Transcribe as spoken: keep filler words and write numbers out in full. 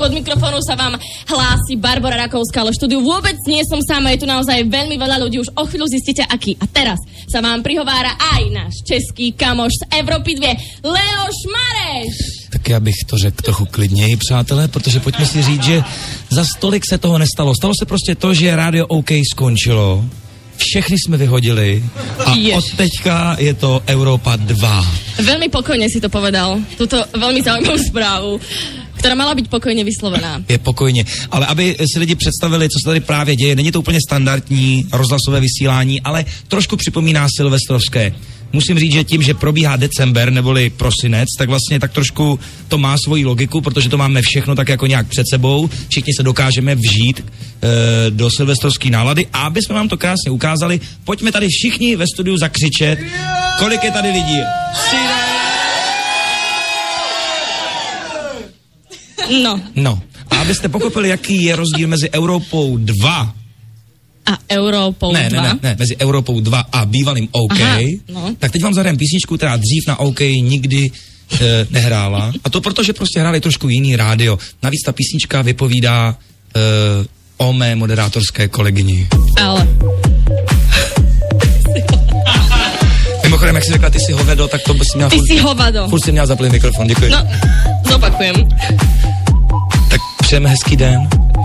Spod mikrofónu sa vám hlási Barbora Rakovská, ale štúdiu vôbec nie som sama, je tu naozaj veľmi veľa ľudí, už o chvíľu zistíte aký. A teraz sa vám prihovára aj náš český kamoš z Evropy dva, Leoš Mareš. Tak já bych to řekl trochu klidněji, přátelé, protože pojďme si říct, že za stolik se toho nestalo. Stalo se prostě to, že rádio OK skončilo, všechny jsme vyhodili a Jež. Od teďka je to Európa dva. Veľmi pokojne si to povedal, túto veľmi zaujímavú správu, která mala být pokojně vyslovená. Je pokojně, ale aby si lidi představili, co se tady právě děje, není to úplně standardní rozhlasové vysílání, ale trošku připomíná silvestrovské. Musím říct, že tím, že probíhá december neboli prosinec, tak vlastně tak trošku to má svoji logiku, protože to máme všechno tak jako nějak před sebou, všichni se dokážeme vžít e, do silvestrovské nálady a aby jsme vám to krásně ukázali, pojďme tady všichni ve studiu zakřičet, kolik je tady lidí. No. No. A abyste pochopili, jaký je rozdíl mezi Európou dva a Európou ne, dva? Ne, ne, ne, mezi Európou dva a bývalým OK, aha, no. Tak teď vám zahrajeme písničku, která dřív na OK nikdy e, nehrála. A to proto, že prostě hráli trošku jiný rádio. Navíc ta písnička vypovídá e, o mé moderátorské kolegyni. Ale... Mimochodem, jak jsi řekla, ty jsi hovedo, tak to bys měla... Ty furt, jsi hovado. Furt si měla zaplit mikrofon, děkuji. No, zopakujem. Tak přejeme hezký den.